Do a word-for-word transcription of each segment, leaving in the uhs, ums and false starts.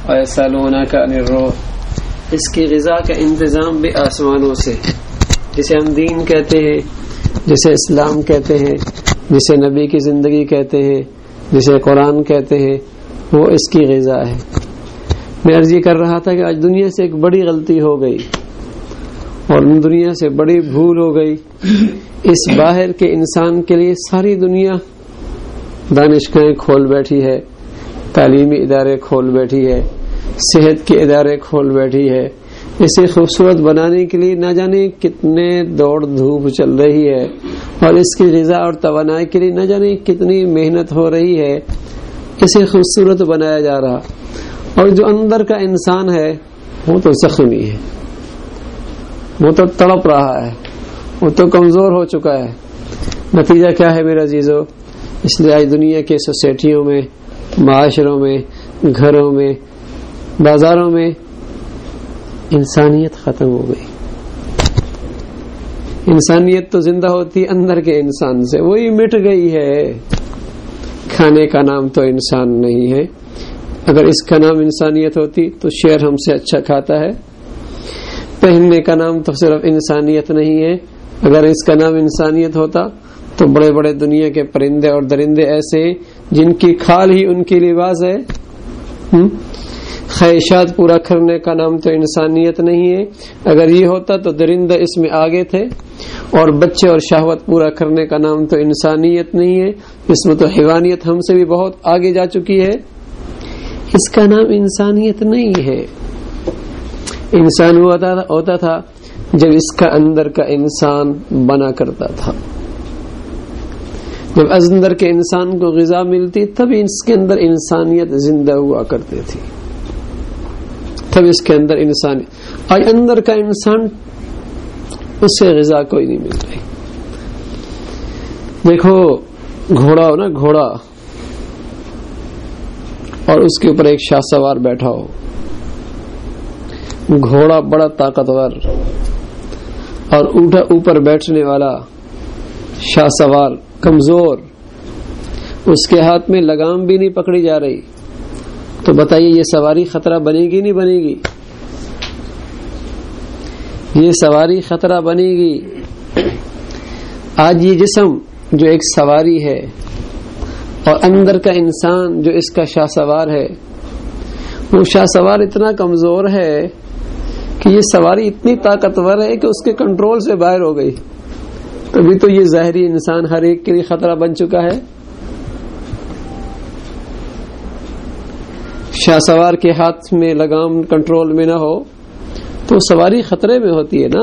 وَيَسْأَلُونَكَ عَنِ الرُّوحِ، اس کی غذا کا انتظام بھی آسمانوں سے، جسے ہم دین کہتے ہیں، جسے اسلام کہتے ہیں، جسے نبی کی زندگی کہتے ہیں، جسے قرآن کہتے ہیں، وہ اس کی غذا ہے۔ میں عرض یہ کر رہا تھا کہ آج دنیا سے ایک بڑی غلطی ہو گئی اور دنیا سے بڑی بھول ہو گئی۔ اس باہر کے انسان کے لیے ساری دنیا دانشگاہیں کھول بیٹھی ہے، تعلیمی ادارے کھول بیٹھی ہے، صحت کے ادارے کھول بیٹھی ہے۔ اسے خوبصورت بنانے کے لیے نہ جانے کتنے دوڑ دھوپ چل رہی ہے، اور اس کی غذا اور توانائی کے لیے نہ جانے کتنی محنت ہو رہی ہے۔ اسے خوبصورت بنایا جا رہا، اور جو اندر کا انسان ہے وہ تو زخمی ہے، وہ تو تڑپ رہا ہے، وہ تو کمزور ہو چکا ہے۔ نتیجہ کیا ہے میرے عزیزو؟ اس لیے آج دنیا کے سوسائٹیوں میں، معاشروں میں، گھروں میں، بازاروں میں انسانیت ختم ہو گئی۔ انسانیت تو زندہ ہوتی اندر کے انسان سے، وہی مٹ گئی ہے۔ کھانے کا نام تو انسان نہیں ہے، اگر اس کا نام انسانیت ہوتی تو شیر ہم سے اچھا کھاتا ہے۔ پہننے کا نام تو صرف انسانیت نہیں ہے، اگر اس کا نام انسانیت ہوتا تو بڑے بڑے دنیا کے پرندے اور درندے ایسے ہیں جن کی کھال ہی ان کی لباس ہے۔ خواہشات پورا کرنے کا نام تو انسانیت نہیں ہے، اگر یہ ہوتا تو درندے اس میں آگے تھے، اور بچے اور شہوت پورا کرنے کا نام تو انسانیت نہیں ہے، اس میں تو حیوانیت ہم سے بھی بہت آگے جا چکی ہے۔ اس کا نام انسانیت نہیں ہے۔ انسان وہ ہوتا تھا جب اس کا اندر کا انسان بنا کرتا تھا، جب اندر کے انسان کو غذا ملتی تب اس کے اندر انسانیت زندہ ہوا کرتی تھی، تب اس کے اندر انسانیت۔ آج اندر کا انسان اس سے غذا کوئی نہیں مل رہی۔ دیکھو گھوڑا ہو نا، گھوڑا، اور اس کے اوپر ایک شاہ سوار بیٹھا ہو، گھوڑا بڑا طاقتور اور اونٹا اوپر بیٹھنے والا شاہ سوار کمزور، اس کے ہاتھ میں لگام بھی نہیں پکڑی جا رہی، تو بتائیے یہ سواری خطرہ بنے گی نہیں بنے گی؟ یہ سواری خطرہ بنے گی۔ آج یہ جسم جو ایک سواری ہے اور اندر کا انسان جو اس کا شاہ سوار ہے، وہ شاہ سوار اتنا کمزور ہے کہ یہ سواری اتنی طاقتور ہے کہ اس کے کنٹرول سے باہر ہو گئی، تبھی تو یہ ظاہری انسان ہر ایک کے لیے خطرہ بن چکا ہے۔ شاہ سوار کے ہاتھ میں لگام کنٹرول میں نہ ہو تو سواری خطرے میں ہوتی ہے نا۔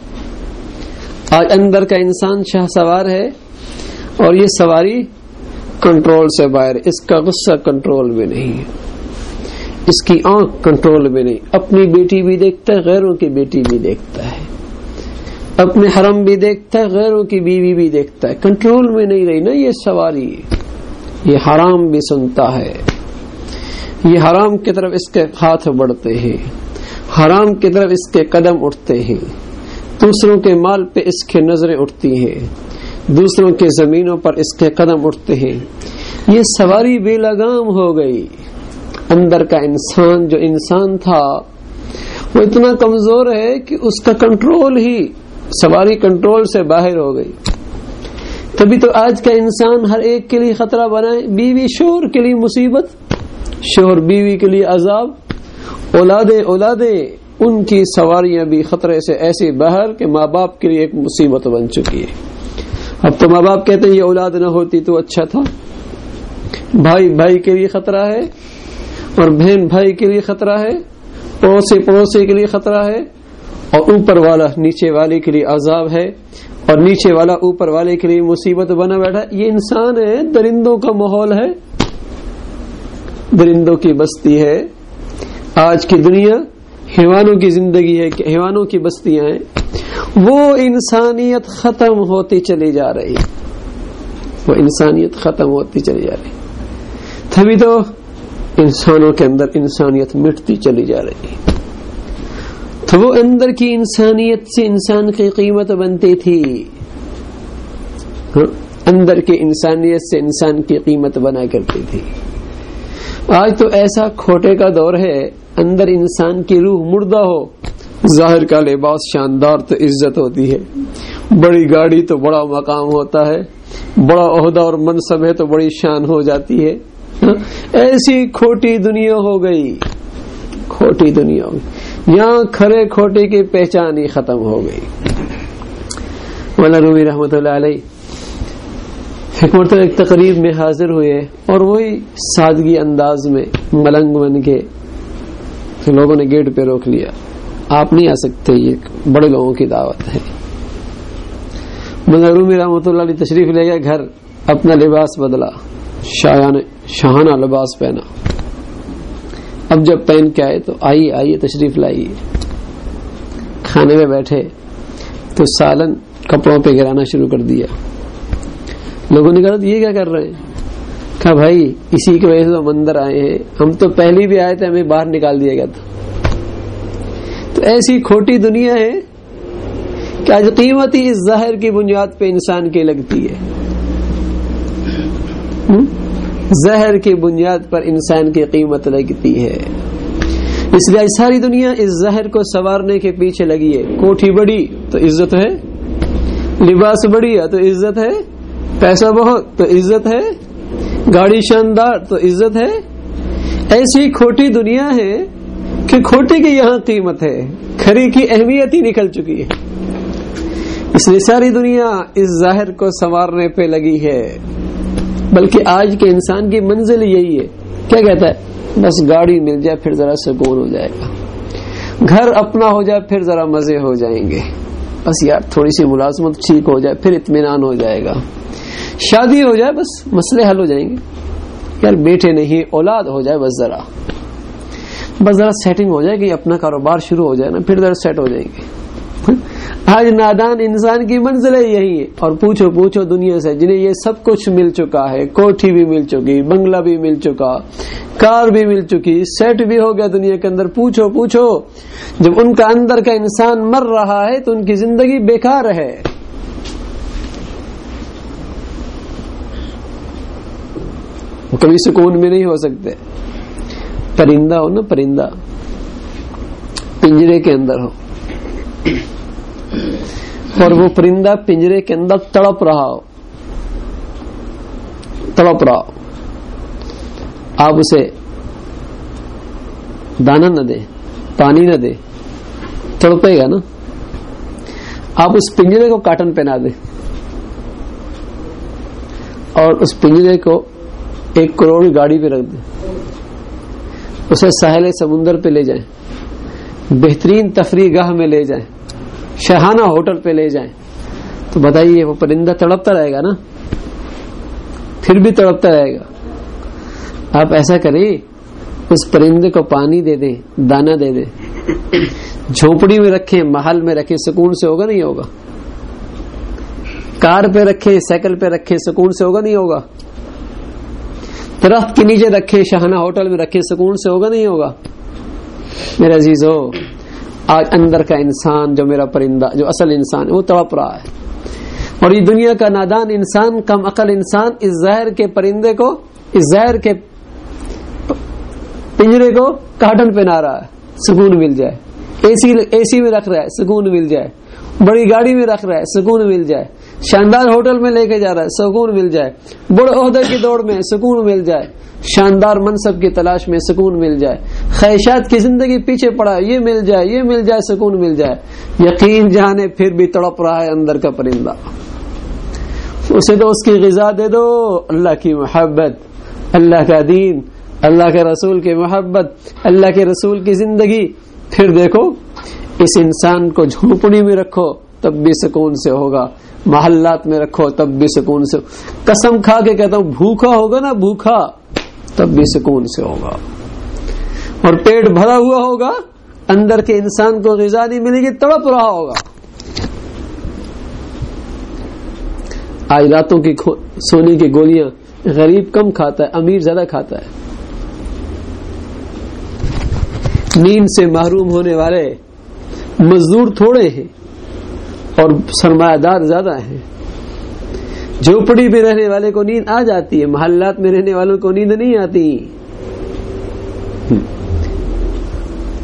آج اندر کا انسان شاہ سوار ہے اور یہ سواری کنٹرول سے باہر، اس کا غصہ کنٹرول میں نہیں ہے، اس کی آنکھ کنٹرول میں نہیں، اپنی بیٹی بھی دیکھتا ہے، غیروں کی بیٹی بھی دیکھتا ہے، اپنے حرم بھی دیکھتا ہے، غیروں کی بیوی بھی دیکھتا ہے، کنٹرول میں نہیں رہی نا یہ سواری۔ یہ حرام بھی سنتا ہے، یہ حرام کی طرف اس کے ہاتھ بڑھتے ہیں، حرام کی طرف اس کے قدم اٹھتے ہیں، دوسروں کے مال پہ اس کی نظریں اٹھتی ہیں، دوسروں کے زمینوں پر اس کے قدم اٹھتے ہیں۔ یہ سواری بے لگام ہو گئی۔ اندر کا انسان جو انسان تھا وہ اتنا کمزور ہے کہ اس کا کنٹرول ہی، سواری کنٹرول سے باہر ہو گئی۔ تبھی تو آج کا انسان ہر ایک کے لیے خطرہ بنائے، بیوی شوہر کے لیے مصیبت، شوہر بیوی کے لیے عذاب، اولادیں اولادیں ان کی سواریاں بھی خطرے سے ایسی باہر کہ ماں باپ کے لیے ایک مصیبت بن چکی ہے۔ اب تو ماں باپ کہتے ہیں یہ اولاد نہ ہوتی تو اچھا تھا۔ بھائی بھائی کے لیے خطرہ ہے، اور بہن بھائی کے لیے خطرہ ہے، پڑوسی پڑوسی کے لیے خطرہ ہے، اور اوپر والا نیچے والے کے لیے عذاب ہے، اور نیچے والا اوپر والے کے لیے مصیبت بنا بیٹھا۔ یہ انسان ہے، درندوں کا ماحول ہے، درندوں کی بستی ہے۔ آج کی دنیا حیوانوں کی زندگی ہے، کہ حیوانوں کی بستیاں ہیں، وہ انسانیت ختم ہوتی چلی جا رہی، وہ انسانیت ختم ہوتی چلی جا رہی، تبھی تو انسانوں کے اندر انسانیت مٹتی چلی جا رہی۔ تو وہ اندر کی انسانیت سے انسان کی قیمت بنتی تھی، اندر کی انسانیت سے انسان کی قیمت بنا کرتی تھی۔ آج تو ایسا کھوٹے کا دور ہے، اندر انسان کی روح مردہ ہو، ظاہر کا لباس شاندار تو عزت ہوتی ہے، بڑی گاڑی تو بڑا مقام ہوتا ہے، بڑا عہدہ اور منصب ہے تو بڑی شان ہو جاتی ہے۔ ایسی کھوٹی دنیا ہو گئی، کھوٹی دنیا ہو گئی، یہاں کھرے کھوٹے کی پہچان ہی ختم ہو گئی۔ مولانا رومی رحمۃ اللہ علیہ ایک مرتبہ ایک تقریب میں حاضر ہوئے اور وہی سادگی انداز میں ملنگ بن کے لوگوں نے گیٹ پہ روک لیا، آپ نہیں آ سکتے، یہ بڑے لوگوں کی دعوت ہے۔ مولانا رومی رحمۃ اللہ علیہ تشریف لے گئے گھر، اپنا لباس بدلا، شایانہ شاہانہ لباس پہنا۔ اب جب پہن کے آئے تو آئیے آئیے تشریف لائیے، کھانے میں بیٹھے تو سالن کپڑوں پہ گرانا شروع کر دیا۔ لوگوں نے کہا یہ کیا کر رہے ہیں؟ کہا بھائی اسی کی وجہ سے ہم اندر آئے ہیں، ہم تو پہلے بھی آئے تھے، ہمیں باہر نکال دیا گیا تھا۔ تو ایسی کھوٹی دنیا ہے کہ آج قیمت ہی اس ظاہر کی بنیاد پہ انسان کی لگتی ہے، زہر کی بنیاد پر انسان کی قیمت لگتی ہے۔ اس لیے ساری دنیا اس زہر کو سنوارنے کے پیچھے لگی ہے۔ کوٹھی بڑی تو عزت ہے، لباس بڑھیا تو عزت ہے، پیسہ بہت تو عزت ہے، گاڑی شاندار تو عزت ہے۔ ایسی کھوٹی دنیا ہے کہ کھوٹی کی یہاں قیمت ہے، کھری کی اہمیت ہی نکل چکی ہے۔ اس لیے ساری دنیا اس ظاہر کو سنوارنے پہ لگی ہے۔ بلکہ آج کے انسان کی منزل یہی ہے، کیا کہتا ہے؟ بس گاڑی مل جائے پھر ذرا سکون ہو جائے گا، گھر اپنا ہو جائے پھر ذرا مزے ہو جائیں گے، بس یار تھوڑی سی ملازمت ٹھیک ہو جائے پھر اطمینان ہو جائے گا، شادی ہو جائے بس مسئلے حل ہو جائیں گے، یار بیٹے نہیں اولاد ہو جائے بس ذرا بس ذرا سیٹنگ ہو جائے گی، اپنا کاروبار شروع ہو جائے نا پھر ذرا سیٹ ہو جائیں گے۔ آج نادان انسان کی منزل یہی ہے۔ اور پوچھو پوچھو دنیا سے جنہیں یہ سب کچھ مل چکا ہے، کوٹھی بھی مل چکی، بنگلہ بھی مل چکا، کار بھی مل چکی، سیٹ بھی ہو گیا دنیا کے اندر، پوچھو پوچھو جب ان کا اندر کا انسان مر رہا ہے تو ان کی زندگی بیکار ہے۔ وہ کبھی سکون میں نہیں ہو سکتے۔ پرندہ ہو نا، پرندہ پنجرے کے اندر ہو اور وہ پرندہ پنجرے کے اندر تڑپ رہا ہو تڑپ رہا ہو آپ اسے دانا نہ دے، پانی نہ دے، تڑپے گا نا۔ آپ اس پنجرے کو کاٹن پہنا دے اور اس پنجرے کو ایک کروڑ گاڑی پہ رکھ دے، اسے ساحل سمندر پہ لے جائیں، بہترین تفریح گاہ میں لے جائیں، شاہانہ ہوٹل پہ لے جائیں، تو بتائیے وہ پرندہ تڑپتا رہے گا نا، پھر بھی تڑپتا رہے گا۔ آپ ایسا کریں اس پرندے کو پانی دے دیں، دانا دے دیں، جھونپڑی میں رکھیں، محل میں رکھیں، سکون سے ہوگا نہیں ہوگا؟ کار پہ رکھیں، سائیکل پہ رکھیں، سکون سے ہوگا نہیں ہوگا؟ درخت کے نیچے رکھیں، شاہانہ ہوٹل میں رکھیں، سکون سے ہوگا نہیں ہوگا؟ میرے عزیزو، آج اندر کا انسان جو میرا پرندہ، جو اصل انسان ہے، وہ تڑپ رہا ہے، اور یہ دنیا کا نادان انسان، کم عقل انسان اس زہر کے پرندے کو، اس زہر کے پنجرے کو کاٹن پہنا رہا ہے، سکون مل جائے، اے سی اے سی میں رکھ رہا ہے، سکون مل جائے، بڑی گاڑی میں رکھ رہا ہے، سکون مل جائے، شاندار ہوٹل میں لے کے جا رہا ہے، سکون مل جائے، بڑے عہدے کی دوڑ میں سکون مل جائے، شاندار منصب کی تلاش میں سکون مل جائے، خواہشات کی زندگی پیچھے پڑا ہے، یہ مل جائے یہ مل جائے سکون مل جائے، یقین جانے پھر بھی تڑپ رہا ہے اندر کا پرندہ۔ اسے تو اس کی غذا دے دو، اللہ کی محبت، اللہ کا دین، اللہ کے رسول کی محبت، اللہ کے رسول کی زندگی، پھر دیکھو اس انسان کو جھونپڑی میں رکھو تب بھی سکون سے ہوگا، محلات میں رکھو تب بھی سکون سے، قسم کھا کے کہتا ہوں بھوکا ہوگا نا، بھوکا تب بھی سکون سے ہوگا، اور پیٹ بھرا ہوا ہوگا، اندر کے انسان کو غذا نہیں ملے گی، تڑپ رہا ہوگا۔ آج راتوں کی سونے کی گولیاں غریب کم کھاتا ہے، امیر زیادہ کھاتا ہے۔ نیند سے محروم ہونے والے مزدور تھوڑے ہیں اور سرمایہ دار زیادہ ہیں۔ جھوپڑی میں رہنے والے کو نیند آ جاتی ہے، محلات میں رہنے والوں کو نیند نہیں آتی۔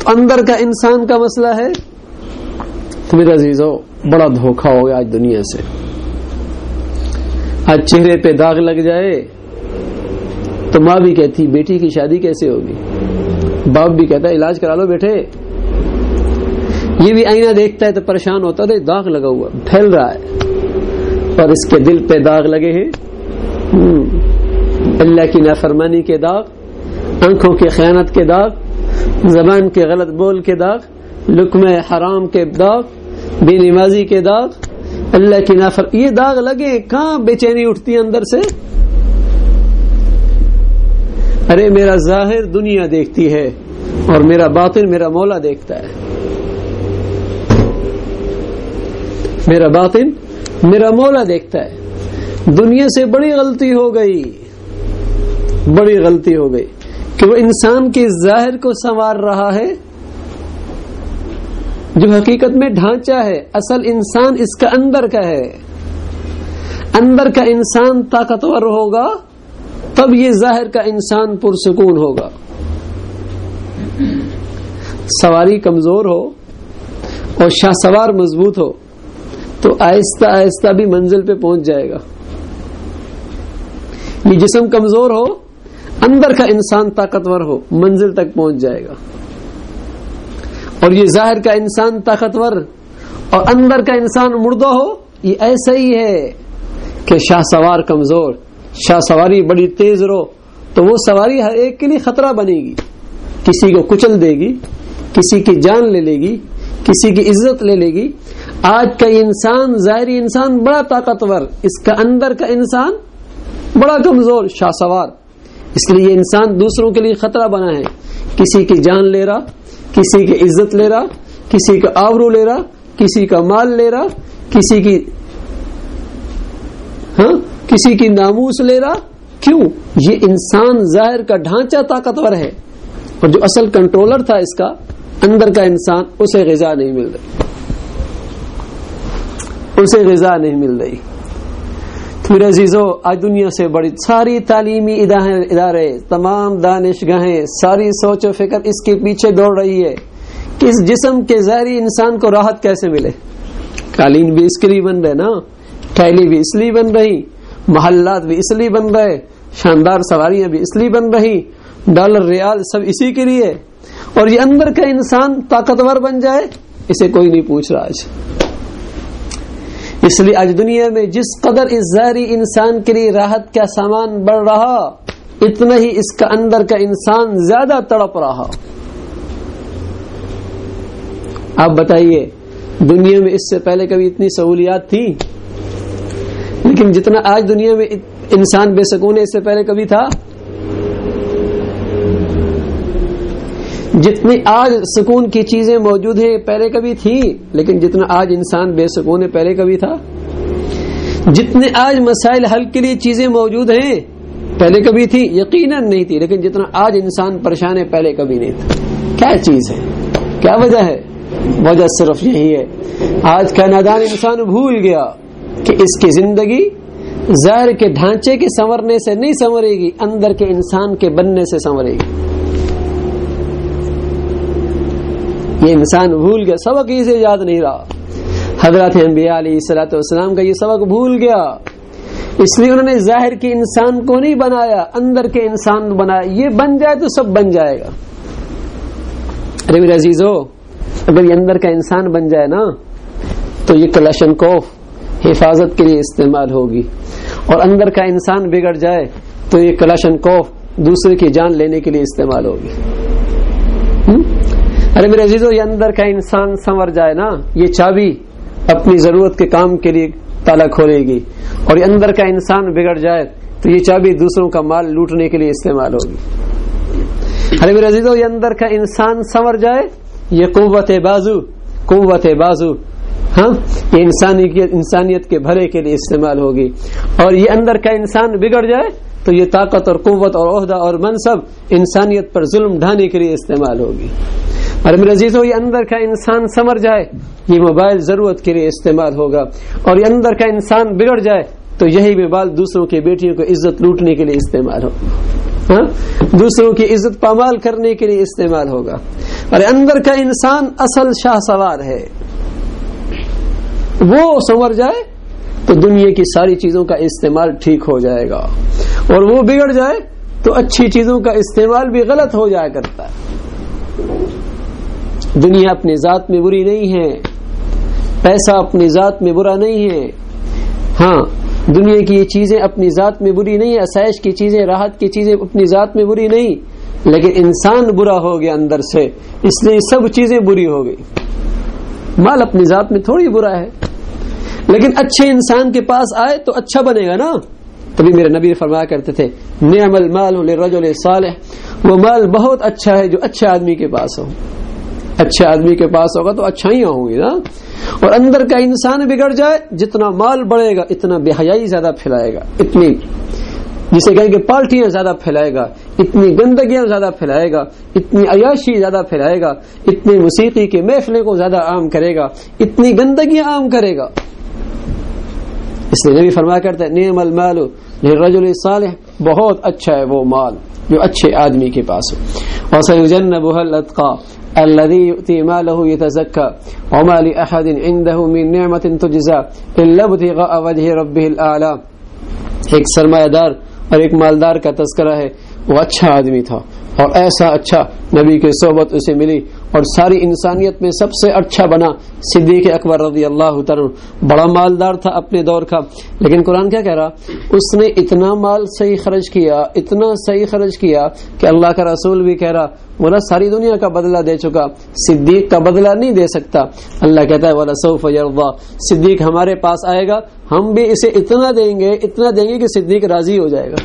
تو اندر کا انسان کا مسئلہ ہے. تو میرے عزیزو بڑا دھوکہ ہو گیا آج دنیا سے. آج چہرے پہ داغ لگ جائے تو ماں بھی کہتی بیٹی کی شادی کیسے ہوگی, باپ بھی کہتا ہے علاج کرا لو بیٹے. یہ بھی آئینہ دیکھتا ہے تو پریشان ہوتا ہے, داغ لگا ہوا پھیل رہا ہے, اور اس کے دل پہ داغ لگے ہیں اللہ کی نافرمانی کے داغ, آنکھوں کی خیانت کے داغ, زبان کے غلط بول کے داغ, لقمہ حرام کے داغ, بے نمازی کے داغ, اللہ کی نافر یہ داغ لگے کہاں بے چینی اٹھتی ہے اندر سے. ارے میرا ظاہر دنیا دیکھتی ہے اور میرا باطن میرا مولا دیکھتا ہے. میرا باطن میرا مولا دیکھتا ہے. دنیا سے بڑی غلطی ہو گئی, بڑی غلطی ہو گئی کہ وہ انسان کے ظاہر کو سنوار رہا ہے جو حقیقت میں ڈھانچہ ہے. اصل انسان اس کا اندر کا ہے. اندر کا انسان طاقتور ہوگا تب یہ ظاہر کا انسان پرسکون ہوگا. سواری کمزور ہو اور شاہ سوار مضبوط ہو تو آہستہ آہستہ بھی منزل پہ پہنچ جائے گا. یہ جسم کمزور ہو, اندر کا انسان طاقتور ہو, منزل تک پہنچ جائے گا. اور یہ ظاہر کا انسان طاقتور اور اندر کا انسان مردہ ہو, یہ ایسا ہی ہے کہ شاہ سوار کمزور, شاہ سواری بڑی تیز رو تو وہ سواری ہر ایک کے لیے خطرہ بنے گی. کسی کو کچل دے گی, کسی کی جان لے لے گی, کسی کی عزت لے لے گی. آج کا انسان, ظاہری انسان بڑا طاقتور, اس کا اندر کا انسان بڑا کمزور, شاہ سوار. اس لیے یہ انسان دوسروں کے لیے خطرہ بنا ہے. کسی کی جان لے رہا, کسی کی عزت لے رہا, کسی کا آبرو لے رہا, کسی کا مال لے رہا, کسی کی ہاں کسی کی ناموس لے رہا. کیوں؟ یہ انسان ظاہر کا ڈھانچہ طاقتور ہے اور جو اصل کنٹرولر تھا اس کا اندر کا انسان, اسے غذا نہیں مل رہی, اسے غذا نہیں مل رہی. میرے عزیزو آج دنیا سے بڑی ساری تعلیمی ادارے, تمام دانشگاہیں, ساری سوچ و فکر اس کے پیچھے دوڑ رہی ہے کہ اس جسم کے ظاہری انسان کو راحت کیسے ملے. قالین بھی اس کے لیے بن رہے نا, ٹھیلی بھی اس لیے بن رہی, محلات بھی اس لیے بن رہے, شاندار سواریاں بھی اس لیے بن رہی, ڈالر ریال سب اسی کے لیے. اور یہ اندر کا انسان طاقتور بن جائے اسے کوئی نہیں پوچھ رہا آج. اس لیے آج دنیا میں جس قدر اس ظاہری انسان کے لیے راحت کا سامان بڑھ رہا اتنا ہی اس کا اندر کا انسان زیادہ تڑپ رہا. آپ بتائیے دنیا میں اس سے پہلے کبھی اتنی سہولیات تھی؟ لیکن جتنا آج دنیا میں انسان بے سکون ہے اس سے پہلے کبھی تھا؟ جتنی آج سکون کی چیزیں موجود ہیں پہلے کبھی تھی؟ لیکن جتنا آج انسان بے سکون ہے پہلے کبھی تھا؟ جتنے آج مسائل حل کے لیے چیزیں موجود ہیں پہلے کبھی تھی؟ یقیناً نہیں تھی. لیکن جتنا آج انسان پریشان ہے پہلے کبھی نہیں تھا. کیا چیز ہے, کیا وجہ ہے؟ وجہ صرف یہی ہے آج کا نادان انسان بھول گیا کہ اس کی زندگی ظاہر کے ڈھانچے کے سنورنے سے نہیں سنورے گی, اندر کے انسان کے بننے سے سنورے گی. یہ انسان بھول گیا, سبق اسے یاد نہیں رہا. حضرت انبیاء علیہ الصلوۃ والسلام کا یہ سبق بھول گیا, اس لیے انہوں نے ظاہر کے انسان کو نہیں بنایا, اندر کے انسان بنایا. یہ بن جائے تو سب بن جائے گا. ارے میرے عزیزو, اگر یہ اندر کا انسان بن جائے نا تو یہ کلاشنکوف حفاظت کے لیے استعمال ہوگی, اور اندر کا انسان بگڑ جائے تو یہ کلاشنکوف دوسرے کی جان لینے کے لیے استعمال ہوگی. ارے میرے عزیزو, یہ اندر کا انسان سنور جائے نا, یہ چابی اپنی ضرورت کے کام کے لیے تالا کھولے گی, اور یہ اندر کا انسان بگڑ جائے تو یہ چابی دوسروں کا مال لوٹنے کے لیے استعمال ہوگی. ارے میرے عزیزو, یہ اندر کا انسان سنور جائے, یہ قوت بازو قوت بازو ہاں یہ انسانیت انسانیت کے بھلے کے لیے استعمال ہوگی. اور یہ اندر کا انسان بگڑ جائے تو یہ طاقت اور قوت اور عہدہ اور منصب انسانیت پر ظلم ڈھانے کے لیے استعمال ہوگی. اور میرے عزیزو, یہ اندر کا انسان سمر جائے یہ موبائل ضرورت کے لیے استعمال ہوگا, اور یہ اندر کا انسان بگڑ جائے تو یہی موبائل دوسروں کی بیٹیوں کو عزت لوٹنے کے لیے استعمال ہوگا, ہاں دوسروں کی عزت پامال کرنے کے لیے استعمال ہوگا. اور اندر کا انسان اصل شاہ سوار ہے، وہ سنور جائے تو دنیا کی ساری چیزوں کا استعمال ٹھیک ہو جائے گا، اور وہ بگڑ جائے تو اچھی چیزوں کا استعمال بھی غلط ہو جایا کرتا ہے۔ دنیا اپنی ذات میں بری نہیں ہے، پیسہ اپنی ذات میں برا نہیں ہے، ہاں دنیا کی یہ چیزیں اپنی ذات میں بری نہیں ہے، آسائش کی چیزیں، راحت کی چیزیں اپنی ذات میں بری نہیں، لیکن انسان برا ہو گیا اندر سے، اس لیے سب چیزیں بری ہو گئی۔ مال اپنی ذات میں تھوڑی برا ہے، لیکن اچھے انسان کے پاس آئے تو اچھا بنے گا نا۔ تبھی میرے نبی فرمایا کرتے تھے نعم المال للرجل الصالح، وہ مال بہت اچھا ہے جو اچھے آدمی کے پاس ہو، اچھے آدمی کے پاس ہوگا تو اچھائیاں ہوں گی نا۔ اور اندر کا انسان بگڑ جائے، جتنا مال بڑھے گا اتنا بے حیائی زیادہ پھیلائے گا، اتنی جسے کہیں کہ پالٹیاں زیادہ پھیلائے گا، اتنی گندگیاں زیادہ پھیلائے گا، اتنی عیاشی زیادہ پھیلائے گا، اتنی موسیقی کے محفلیں کو زیادہ عام کرے گا، اتنی گندگیاں عام کرے گا۔ اس لیے نبی فرمایا کرتا ہے نعم المال للرجل الصالح، بہت اچھا ہے وہ مال جو اچھے آدمی کے پاس ہو۔ وَسَيُجَنَّبُهَا الْأَتْقَى الَّذِي يُؤْتِي مَالَهُ يَتَزَكَّى وَمَا لِأَحَدٍ عِندَهُ مِن نِعْمَةٍ تُجْزَى إِلَّا ابْتِغَاءَ وَجْهِ رَبِّهِ الْأَعْلَى۔ ایک سرمایہ دار اور ایک مالدار کا تذکرہ ہے، وہ اچھا آدمی تھا اور ایسا اچھا نبی کی صحبت اسے ملی اور ساری انسانیت میں سب سے اچھا بنا۔ صدیق اکبر رضی اللہ تعالیٰ بڑا مالدار تھا اپنے دور کا، لیکن قرآن کیا کہہ رہا؟ اس نے اتنا مال صحیح خرچ کیا، اتنا صحیح خرچ کیا کہ اللہ کا رسول بھی کہہ رہا بولا ساری دنیا کا بدلہ دے چکا، صدیق کا بدلہ نہیں دے سکتا۔ اللہ کہتا ہے وَلَسَوْفَ يَرْضَى، صدیق ہمارے پاس آئے گا، ہم بھی اسے اتنا دیں گے اتنا دیں گے کہ صدیق راضی ہو جائے گا۔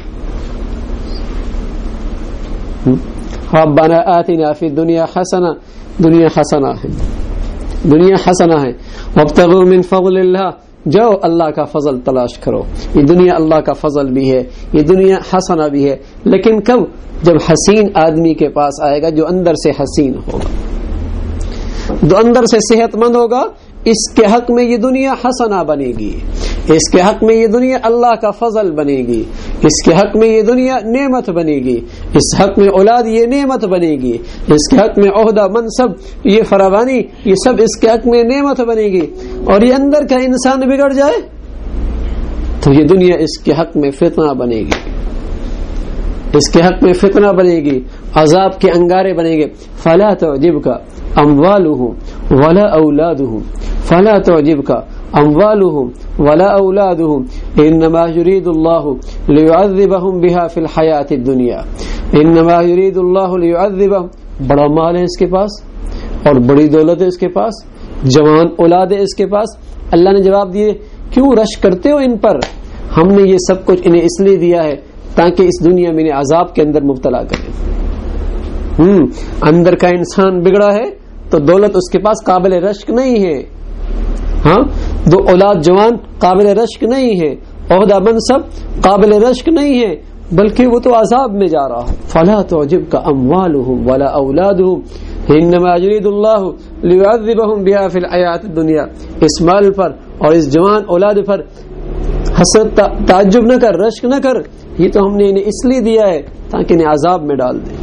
ربنا آتنا فی الدنیا حسنہ، دنیا حسنہ ہے، دنیا حسنہ ہے، وابتغوا من فضل اللہ، جاؤ اللہ کا فضل تلاش کرو۔ یہ دنیا اللہ کا فضل بھی ہے، یہ دنیا حسنہ بھی ہے، لیکن کب؟ جب حسین آدمی کے پاس آئے گا جو اندر سے حسین ہوگا، جو اندر سے صحت مند ہوگا، اس کے حق میں یہ دنیا حسنہ بنے گی، اس کے حق میں یہ دنیا اللہ کا فضل بنے گی، اس کے حق میں یہ دنیا نعمت بنے گی، اس حق میں اولاد یہ نعمت بنے گی، اس کے حق میں عہدہ منصب یہ فراوانی یہ سب اس کے حق میں نعمت بنے گی۔ اور یہ اندر کا انسان بگڑ جائے تو یہ دنیا اس کے حق میں فتنہ بنے گی، اس کے حق میں فتنہ بنے گی، عذاب کے انگارے بنے گے۔ فلا تعجبک اموالهم ولا اولادهم فلا تعجبک اموالهم ولا اولادهم انما يريد الله ليعذبهم بها في الحياة الدنيا انما يريد الله ليعذبهم۔ بڑا مال ہے اس کے پاس اور بڑی دولت ہے اس کے پاس، جوان اولاد ہے اس کے پاس۔ اللہ نے جواب دیے کیوں رش کرتے ہو ان پر؟ ہم نے یہ سب کچھ انہیں اس لیے دیا ہے تاکہ اس دنیا میں انہیں عذاب کے اندر مبتلا کریں۔ ہم اندر کا انسان بگڑا ہے تو دولت اس کے پاس قابل رشک نہیں ہے، ہاں دو اولاد جوان قابل رشک نہیں ہے، عہدہ منصب قابل رشک نہیں ہے، بلکہ وہ تو عذاب میں جا رہا ہے۔ فلا تعجبک اموالهم ولا اولادهم انما يريد الله ليعذبهم بها في الحياة الدنيا۔ اس مال پر اور اس جوان اولاد پر حسد تعجب نہ کر، رشک نہ کر، یہ تو ہم نے انہیں اس لیے دیا ہے تاکہ انہیں عذاب میں ڈال دیں۔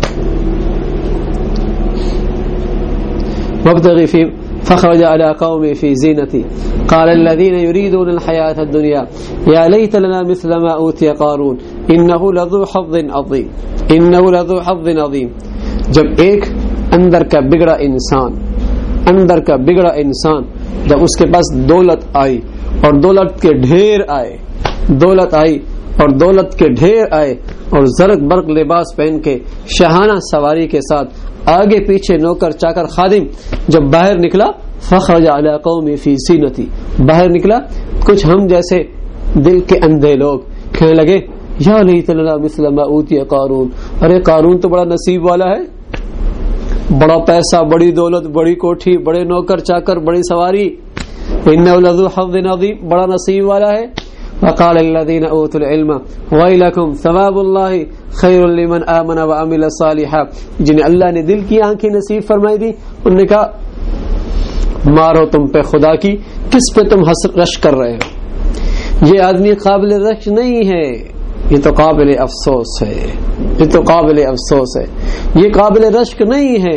وابتغ فی فخرج على قومه في زینتی قال الذين يريدون الحياة الدنيا يا ليت لنا مثل ما اوتي قارون انه لذو حظ عظیم انه لذو حظ عظیم۔ جب ایک اندر کا بگڑا انسان اندر کا بگڑا انسان جب اس کے پاس دولت آئی اور دولت کے ڈھیر آئے دولت آئی اور دولت کے ڈھیر آئے اور زرق برق لباس پہن کے شاہانہ سواری کے ساتھ آگے پیچھے نوکر چاکر خادم جب باہر نکلا فخرج علی قومی فی زینتی، باہر نکلا کچھ ہم جیسے دل کے اندھے لوگ کہنے لگے یا لیت لنا مثل ما اوتی قارون، ارے قارون تو بڑا نصیب والا ہے، بڑا پیسہ، بڑی دولت، بڑی کوٹھی، بڑے نوکر چاکر، بڑی سواری، انہ لذو حظ عظیم، بڑا نصیب والا ہے۔ وقال الذين اوتوا العلم ويلكم ثواب الله خير لمن امن وعمل صالحا، جنہیں اللہ نے دل کی آنکھیں نصیب فرمائی دی انہوں نے کہا مارو تم پہ خدا کی، کس پہ تم رش کر رہے ہو؟ یہ آدمی قابل رش نہیں ہے، یہ تو قابل افسوس ہے، یہ تو قابل افسوس ہے، یہ قابل رشک نہیں ہے۔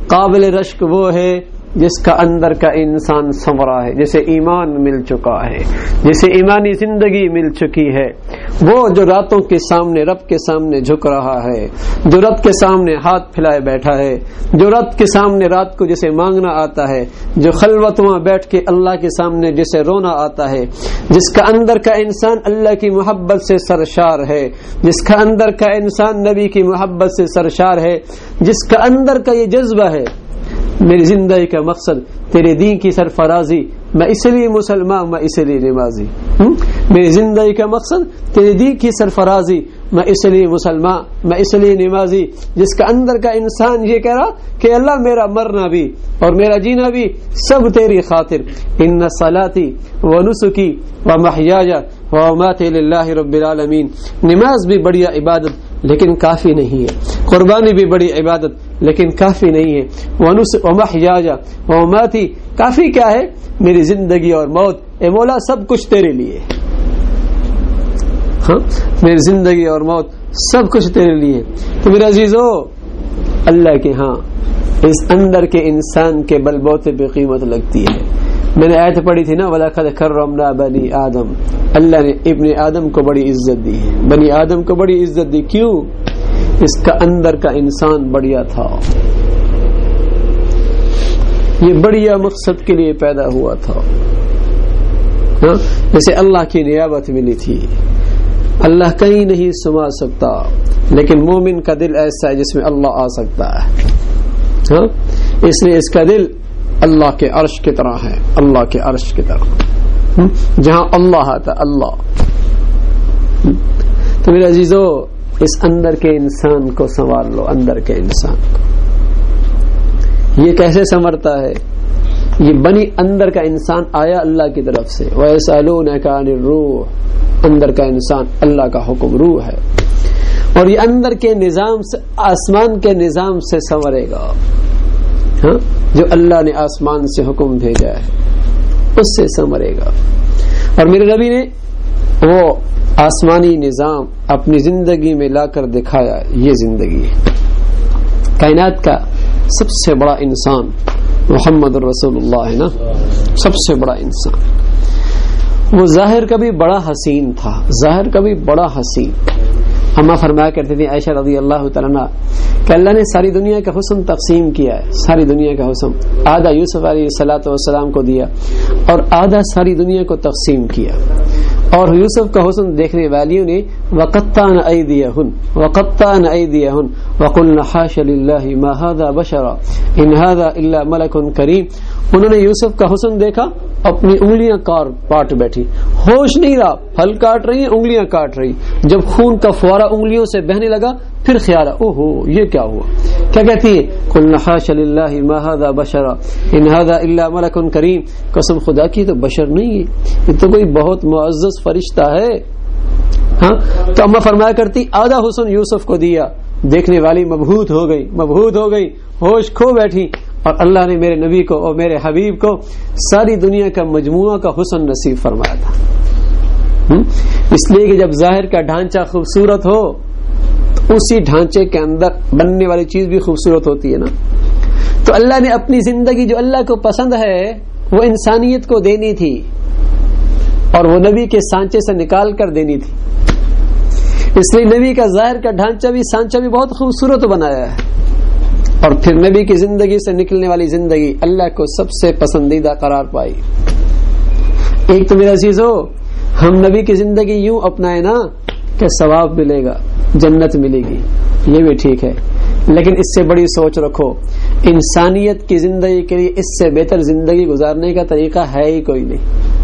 قابل رشک وہ ہے جس کا اندر کا انسان سنورا ہے، جسے ایمان مل چکا ہے، جسے ایمانی زندگی مل چکی ہے، وہ جو راتوں کے سامنے رب کے سامنے جھک رہا ہے، جو رب کے سامنے ہاتھ پھیلائے بیٹھا ہے، جو رب کے سامنے رات کو جسے مانگنا آتا ہے، جو خلوت وہاں بیٹھ کے اللہ کے سامنے جسے رونا آتا ہے، جس کا اندر کا انسان اللہ کی محبت سے سرشار ہے، جس کا اندر کا انسان نبی کی محبت سے سرشار ہے، جس کا اندر کا یہ جذبہ ہے میری زندگی کا مقصد تیرے دین کی سرفرازی، میں اس لیے مسلمان، میں اس لیے نمازی، میری زندگی کا مقصد تیرے دین کی سرفرازی، میں اس لیے مسلمان، میں اس لیے نمازی، جس کا اندر کا انسان یہ کہہ رہا کہ اللہ میرا مرنا بھی اور میرا جینا بھی سب تیری خاطر، ان صلاتی و نسکی و محیاج و مماتی للہ رب العالمین۔ نماز بھی بڑی عبادت لیکن کافی نہیں ہے، قربانی بھی بڑی عبادت لیکن کافی نہیں ہے، ونسک و محیاج و مماتی، کافی کیا ہے؟ میری زندگی اور موت، اے مولا سب کچھ تیرے لیے، ہاں میری زندگی اور موت سب کچھ تیرے لیے۔ تو میرے عزیزو، اللہ کے ہاں اس اندر کے انسان کے بل بوتے پہ قیمت لگتی ہے۔ میں نے آیت پڑھی تھی نا، وَلَقَدْ كَرَّمْنَا بَنِي آدم، اللہ نے ابن آدم کو بڑی عزت دی ہے، بنی آدم کو بڑی عزت دی، کیوں؟ اس کا اندر کا انسان بڑھیا تھا، یہ بڑھیا مقصد کے لیے پیدا ہوا تھا، جیسے اللہ کی نیابت ملی تھی۔ اللہ کہیں نہیں سما سکتا لیکن مومن کا دل ایسا ہے جس میں اللہ آ سکتا ہے، ہاں اس لیے اس کا دل اللہ کے عرش کی طرح ہے، اللہ کے عرش کی طرح جہاں اللہ آتا اللہ۔ تو میرے عزیزو، اس اندر کے انسان کو سنوار لو، اندر کے انسان کو۔ یہ کیسے سنورتا ہے؟ یہ بنی اندر کا انسان آیا اللہ کی طرف سے، وَيَسْأَلُونَكَ عَنِ الرُّوحِ، اندر کا انسان اللہ کا حکم روح ہے، اور یہ اندر کے نظام سے، آسمان کے نظام سے سنورے گا، ہاں جو اللہ نے آسمان سے حکم بھیجا ہے اس سے سنورے گا۔ اور میرے نبی نے وہ آسمانی نظام اپنی زندگی میں لا کر دکھایا، یہ زندگی ہے۔ کائنات کا سب سے بڑا انسان محمد رسول اللہ ہے نا، سب سے بڑا انسان۔ وہ ظاہر کا بھی بڑا حسین تھا، ظاہر کا بھی بڑا حسین۔ اما فرمایا کرتے تھے عائشہ رضی اللہ تعالیٰ عنہ کہ اللہ نے ساری دنیا کا حسن تقسیم کیا ہے، ساری دنیا کا حسن آدھا یوسف علیہ الصلوۃ والسلام کو دیا اور آدھا ساری دنیا کو تقسیم کیا، اور یوسف کا حسن دیکھنے والیوں نے وقطعن ایدیہن وقطعن ایدیہن وقلن حاش للہ ما ھذا بشرا ان ھذا الا ملک کریم۔ انہوں نے یوسف کا حسن دیکھا، اپنی انگلیاں کاٹ بیٹھی، ہوش نہیں رہا، پھل کاٹ رہی ہیں، انگلیاں کاٹ رہی، جب خون کا فوارہ انگلیوں سے بہنے لگا پھر خیال او ہو یہ کیا ہوا، کیا کہتی ہے؟ قلنا حاش للہ ما ھذا بشرا ان ھذا الا ملک کریم، قسم خدا کی تو بشر نہیں ہے، یہ تو کوئی بہت معزز فرشتہ ہے۔ ہاں تو اما فرمایا کرتی آدھا حسن یوسف کو دیا، دیکھنے والی مبہوت ہو گئی، مبہوت ہو گئی، ہوش کھو بیٹھی، اور اللہ نے میرے نبی کو اور میرے حبیب کو ساری دنیا کا مجموعہ کا حسن نصیب فرمایا تھا۔ اس لیے کہ جب ظاہر کا ڈھانچہ خوبصورت ہو تو اسی ڈھانچے کے اندر بننے والی چیز بھی خوبصورت ہوتی ہے نا۔ تو اللہ نے اپنی زندگی جو اللہ کو پسند ہے وہ انسانیت کو دینی تھی، اور وہ نبی کے سانچے سے نکال کر دینی تھی، اس لیے نبی کا ظاہر کا ڈھانچہ بھی سانچہ بھی بہت خوبصورت بنایا ہے، اور پھر نبی کی زندگی سے نکلنے والی زندگی اللہ کو سب سے پسندیدہ قرار پائی۔ ایک تو میرے عزیزو، ہم نبی کی زندگی یوں اپنائے نا کہ ثواب ملے گا، جنت ملے گی، یہ بھی ٹھیک ہے، لیکن اس سے بڑی سوچ رکھو، انسانیت کی زندگی کے لیے اس سے بہتر زندگی گزارنے کا طریقہ ہے ہی کوئی نہیں۔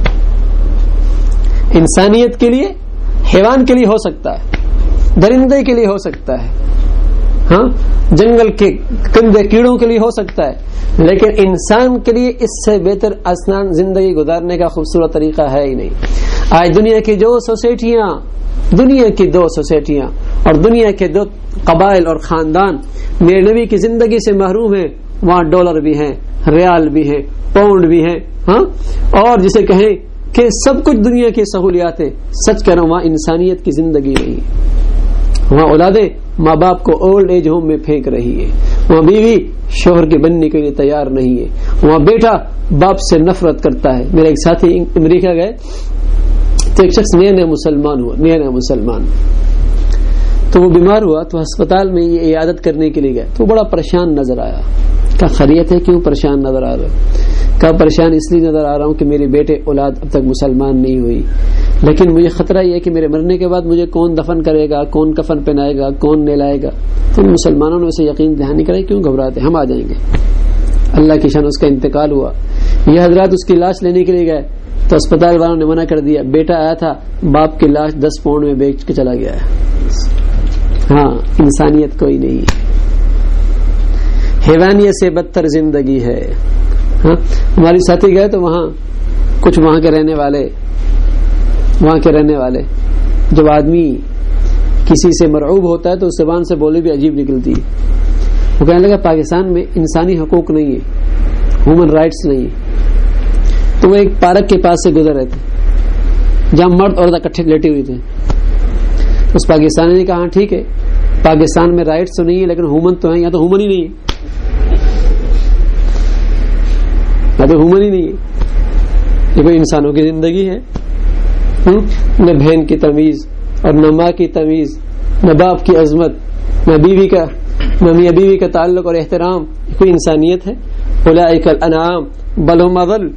انسانیت کے لیے، حیوان کے لیے ہو سکتا ہے، درندے کے لیے ہو سکتا ہے، ہاں جنگل کے کندے کیڑوں کے لیے ہو سکتا ہے، لیکن انسان کے لیے اس سے بہتر آسان زندگی گزارنے کا خوبصورت طریقہ ہے ہی نہیں۔ آج دنیا کی جو سوسائٹیاں، دنیا کی دو سوسائٹیاں اور دنیا کے دو قبائل اور خاندان میرے نبی کی زندگی سے محروم ہیں، وہاں ڈالر بھی ہیں، ریال بھی ہیں، پاؤنڈ بھی ہیں، ہاں اور جسے کہیں کہ سب کچھ دنیا کی سہولیات ہیں، سچ کہہ رہا ہوں وہاں انسانیت کی زندگی نہیں، وہاں اولادیں ماں باپ کو اولڈ ایج ہوم میں پھینک رہی ہے، وہاں بیوی شوہر کے بننے کے لیے تیار نہیں ہے، وہاں بیٹا باپ سے نفرت کرتا ہے۔ میرا ایک ساتھی امریکہ گئے تو ایک شخص نیا نیا مسلمان ہوا، نیا نیا مسلمان تو وہ بیمار ہوا تو ہسپتال میں یہ عیادت کرنے کے لیے گئے تو بڑا پریشان نظر آیا۔ کہا خیریت ہے، کیوں پریشان نظر آ رہا ہے؟ کہا پریشان اس لیے نظر آ رہا ہوں کہ میرے بیٹے اولاد اب تک مسلمان نہیں ہوئی، لیکن مجھے خطرہ یہ ہے کہ میرے مرنے کے بعد مجھے کون دفن کرے گا، کون کفن پہنائے گا، کون نہلائے گا۔ تو مسلمانوں نے اسے یقین دہانی کرائی، کیوں گھبراتے، ہم آ جائیں گے۔ اللہ کی شان اس کا انتقال ہوا۔ یہ حضرات اس کی لاش لینے کے لیے گئے تو اسپتال والوں نے منع کر دیا، بیٹا آیا تھا باپ کی لاش دس پاؤنڈ میں بیچ کے چلا گیا ہے۔ ہاں، انسانیت کوئی نہیں ہے، حیوانیت سے بدتر زندگی ہے۔ ہاں، ہماری ساتھی گئے تو وہاں کچھ وہاں کے رہنے والے وہاں کے رہنے والے جب آدمی کسی سے مرعوب ہوتا ہے تو اس زبان سے بولی بھی عجیب نکلتی ہے۔ وہ کہنے لگا پاکستان میں انسانی حقوق نہیں ہے، ہیومن رائٹس نہیں ہے۔ تو وہ ایک پارک کے پاس سے گزر رہے تھے جہاں مرد اور عورت اکٹھے لیٹے ہوئے تھے۔ اس پاکستانی نے کہا ہاں ٹھیک ہے، پاکستان میں رائٹس تو نہیں ہے لیکن ہیومن تو ہیں، یہاں تو ہیومن ہی نہیں ہے، یہاں تو ہیومن ہی نہیں ہے، یہ کوئی انسانوں کی زندگی ہے؟ نہ بہن کی تمیز اور نہ ماں کی تمیز، نہ باپ کی عظمت، نہ بیوی کا نہ میاں بیوی کا تعلق اور احترام، کوئی انسانیت ہے؟ اولئک الانعام بل هم اضل۔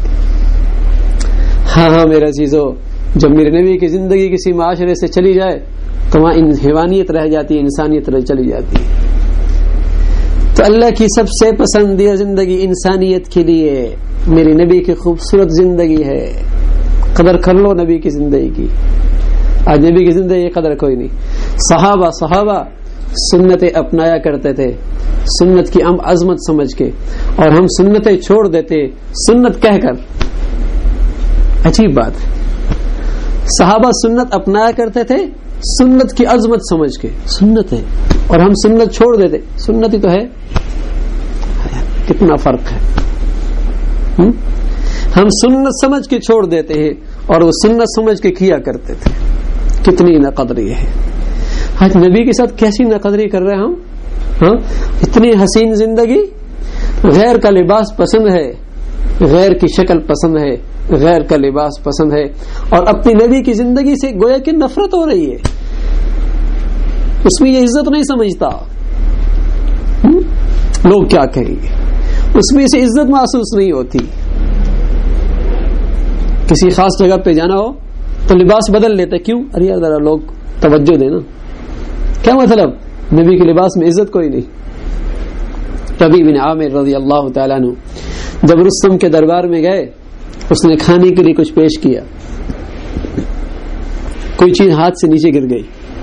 ہاں ہاں میرا عزیزو، جب میرے نبی کی زندگی کسی معاشرے سے چلی جائے تو وہاں حیوانیت رہ جاتی ہے، انسانیت رہ چلی جاتی ہے۔ تو اللہ کی سب سے پسندیدہ زندگی انسانیت کے لیے میری نبی کی خوبصورت زندگی ہے۔ قدر کر لو نبی کی زندگی کی۔ آج نبی کی زندگی کی قدر کوئی نہیں۔ صحابہ صحابہ سنتیں اپنایا کرتے تھے، سنت کی عظمت سمجھ کے، اور ہم سنتیں چھوڑ دیتے سنت کہہ کر۔ عجیب بات ہے، صحابہ سنت اپنایا کرتے تھے سنت کی عظمت سمجھ کے، سنت ہے، اور ہم سنت چھوڑ دیتے، سنت ہی تو ہے، کتنا فرق ہے۔ ہم سنت سمجھ کے چھوڑ دیتے ہیں اور وہ سنت سمجھ کے کیا کرتے تھے، کتنی ناقدری ہے۔ آج نبی کے ساتھ کیسی ناقدری کر رہے ہیں ہم؟ ہاں، اتنی حسین زندگی، غیر کا لباس پسند ہے، غیر کی شکل پسند ہے، غیر کا لباس پسند ہے، اور اپنی نبی کی زندگی سے گویا کہ نفرت ہو رہی ہے، اس میں یہ عزت نہیں سمجھتا۔ لوگ کیا کہیں گے، اس میں اسے عزت محسوس نہیں ہوتی۔ کسی خاص جگہ پہ جانا ہو تو لباس بدل لیتے، کیوں؟ ارے یار ذرا لوگ توجہ دینا، کیا مطلب؟ نبی کے لباس میں عزت کوئی نہیں۔ ربیع بن عامر رضی اللہ تعالیٰ عنہ جب رستم کے دربار میں گئے، اس نے کھانے کے لیے کچھ پیش کیا، کوئی چیز ہاتھ سے نیچے گر گئی،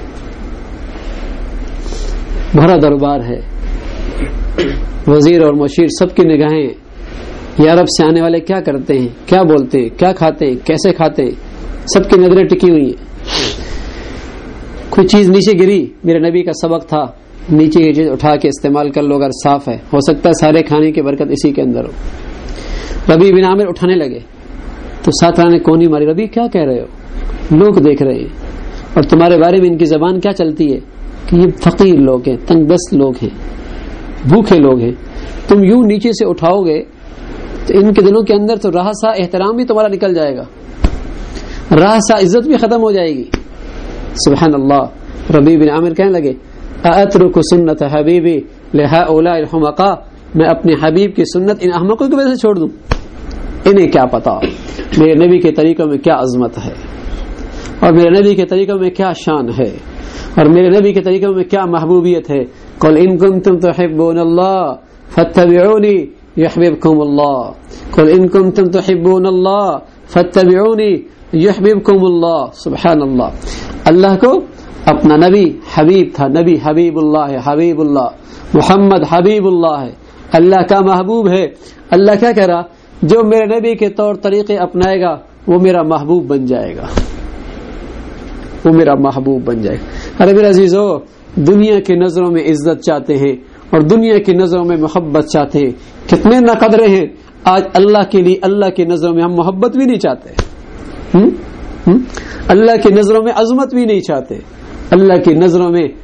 بھرا دربار ہے، وزیر اور مشیر سب کی نگاہیں یہ عرب سے آنے والے کیا کرتے ہیں، کیا بولتے ہیں، کیا کھاتے ہیں، کیسے کھاتے ہیں، سب کی نظریں ٹکی ہوئی ہیں۔ کوئی چیز نیچے گری، میرے نبی کا سبق تھا نیچے کی چیز اٹھا کے استعمال کر لو، اگر صاف ہے، ہو سکتا ہے سارے کھانے کی برکت اسی کے اندر ہو۔ ربیع بن عامر اٹھانے لگے تو ساتھ نے کونی ماری، ربیع کیا کہہ رہے ہو، لوگ دیکھ رہے ہیں، اور تمہارے بارے میں ان کی زبان کیا چلتی ہے کہ یہ فقیر لوگ ہیں، تنگ دست لوگ ہیں، بھوکے لوگ ہیں، تم یوں نیچے سے اٹھاؤ گے تو ان کے دلوں کے اندر تو رہا سا احترام بھی تمہارا نکل جائے گا، رہا سا عزت بھی ختم ہو جائے گی۔ سبحان اللہ۔ ربیع بن عامر کہنے لگے اَأَتْرُكُ سُنَّةَ حَبِيبِي لِهَؤُلَاءِ الْحُمَقَاءِ، میں اپنے حبیب کی سنت ان احمقوں کی وجہ سے چھوڑ دوں؟ انہیں کیا پتا میرے نبی کے طریقوں میں کیا عظمت ہے، اور میرے نبی کے طریقوں میں کیا شان ہے، اور میرے نبی کے طریقوں میں کیا محبوبیت ہے۔ قُلْ إِن كُنتُمْ تُحِبُّونَ اللَّهَ فَاتَّبِعُونِي يُحْبِبْكُمُ اللَّهُ قُلْ إِن كُنتُمْ تُحِبُّونَ اللَّهَ فَاتَّبِعُونِي يُحْبِبْكُمُ اللَّهُ۔ سبحان اللہ، اللہ کو اپنا نبی حبیب تھا، نبی حبیب اللہ ہے، حبیب اللہ، محمد حبیب اللہ ہے، اللہ کا محبوب ہے۔ اللہ کیا کہہ رہا؟ جو میرے نبی کے طور طریقے اپنائے گا وہ میرا محبوب بن جائے گا، وہ میرا محبوب بن جائے گا۔ ارے میرے عزیزو، دنیا کی نظروں میں عزت چاہتے ہیں اور دنیا کی نظروں میں محبت چاہتے ہیں، کتنے ناقدرے ہیں۔ آج اللہ کے لیے اللہ کی نظروں میں ہم محبت بھی نہیں چاہتے، ہم؟ ہم؟ اللہ کی نظروں میں عظمت بھی نہیں چاہتے، اللہ کی نظروں میں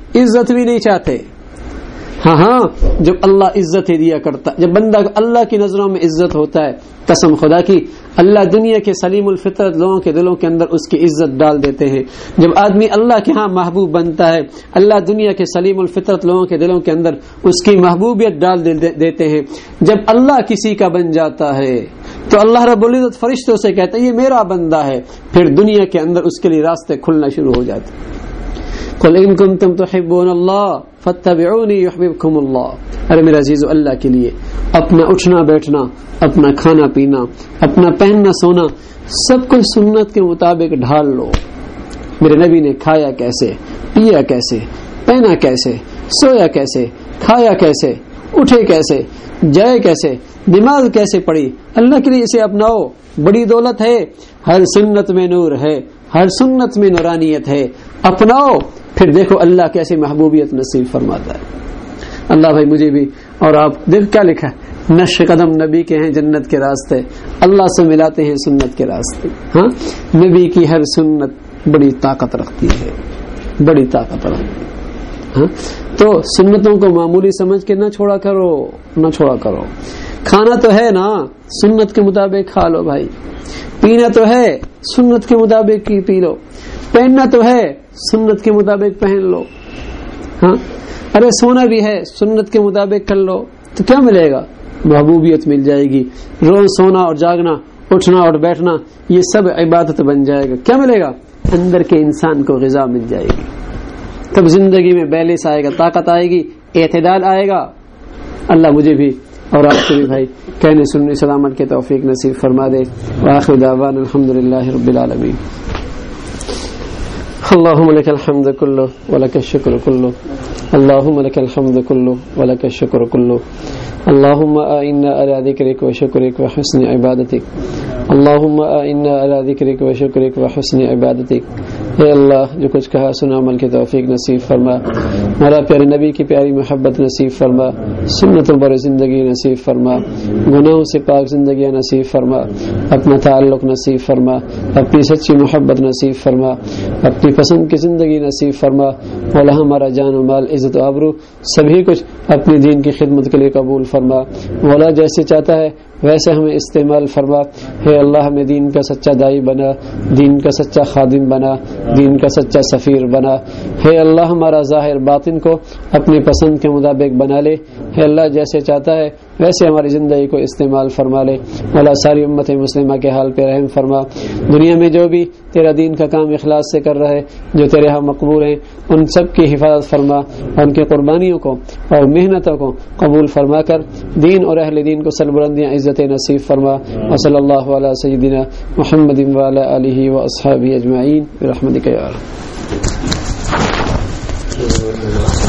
عزت بھی نہیں چاہتے. ہاں ہاں جب اللہ عزت ہی دیا کرتا, جب بندہ اللہ کی نظروں میں عزت ہوتا ہے, قسم خدا کی اللہ دنیا کے سلیم الفطرت لوگوں کے دلوں کے اندر اس کی عزت ڈال دیتے ہیں. جب آدمی اللہ کے ہاں محبوب بنتا ہے, اللہ دنیا کے سلیم الفطرت لوگوں کے دلوں کے اندر اس کی محبوبیت ڈال دیتے ہیں. جب اللہ کسی کا بن جاتا ہے تو اللہ رب العزت فرشتوں سے کہتا ہے یہ میرا بندہ ہے, پھر دنیا کے اندر اس کے لیے راستے کھلنا شروع ہو جاتے ہیں. قل ان کنتم تحبون اللہ فاتبعونی یحببکم اللہ. ارے میرے عزیزو, اللہ کے لیے اپنا اٹھنا بیٹھنا, اپنا کھانا پینا, اپنا پہننا سونا سب کچھ سنت کے مطابق ڈھال لو. میرے نبی نے کھایا کیسے, پیا کیسے, پہنا کیسے, سویا کیسے, کھایا کیسے, اٹھے کیسے, جائے کیسے, نماز کیسے پڑھی, اللہ کے لیے اسے اپناؤ. بڑی دولت ہے, ہر سنت میں نور ہے, ہر سنت میں نورانیت ہے, اپناؤ. پھر دیکھو اللہ کیسے محبوبیت نصیب فرماتا ہے. اللہ بھائی مجھے بھی اور آپ دیکھ کیا لکھا ہے, نقش قدم نبی کے ہیں جنت کے راستے, اللہ سے ملاتے ہیں سنت کے راستے. ہاں نبی کی ہر سنت بڑی طاقت رکھتی ہے, بڑی طاقت رکھتی ہے. ہاں تو سنتوں کو معمولی سمجھ کے نہ چھوڑا کرو, نہ چھوڑا کرو. کھانا تو ہے نا سنت کے مطابق کھا لو بھائی, پینا تو ہے سنت کے مطابق ہی پی لو, پہننا تو ہے سنت کے مطابق پہن لو. ہاں ارے سونا بھی ہے سنت کے مطابق کر لو, تو کیا ملے گا؟ محبوبیت مل جائے گی. روز سونا اور جاگنا, اٹھنا اور بیٹھنا یہ سب عبادت بن جائے گا. کیا ملے گا؟ اندر کے انسان کو غذا مل جائے گی. تب زندگی میں بیلنس آئے گا, طاقت آئے گی, اعتدال آئے گا. اللہ مجھے بھی اور آپ کو بھی بھائی کہنے سننے سلامت کے توفیق نصیب فرما دے. وآخر دعوانا الحمدللہ رب العالمین. اللهم لك الحمد كله ولك الشكر كله, اللهم لك الحمد كله ولك الشكر كله. اللهم أعنا على ذكرك وشكرك وحسن عبادتك, اللهم أعنا على ذكرك وشكرك وحسن عبادتك. اے اللہ جو کچھ کہا سنا عمل کی توفیق نصیب فرما, ہمارا پیارے نبی کی پیاری محبت نصیب فرما, سنتوں پر زندگی نصیب فرما, گناہوں سے پاک زندگیاں نصیب فرما, اپنا تعلق نصیب فرما, اپنی سچی محبت نصیب فرما, اپنی پسند کی زندگی نصیب فرما. مولا ہمارا جان و مال عزت و آبرو سبھی کچھ اپنی دین کی خدمت کے لیے قبول فرما. مولا جیسے چاہتا ہے ویسے ہمیں استعمال فرما. ہے اللہ ہمیں دین کا سچا دائی بنا, دین کا سچا خادم بنا, دین کا سچا سفیر بنا. ہے اللہ ہمارا ظاہر باطن کو اپنی پسند کے مطابق بنا لے. ہے اللہ جیسے چاہتا ہے ویسے ہماری زندگی کو استعمال فرما لے. مولا ساری امت مسلمہ کے حال پہ رحم فرما. دنیا میں جو بھی تیرا دین کا کام اخلاص سے کر رہے, جو تیرے ہاں مقبول ہیں, ان سب کی حفاظت فرما, اور ان کی قربانیوں کو اور محنتوں کو قبول فرما کر دین اور اہل دین کو سربلندیاں عزت نصیب فرما. وصلی اللہ علی سیدنا محمد وعلی آلہ واصحابہ اجمعین برحمتک یا رب.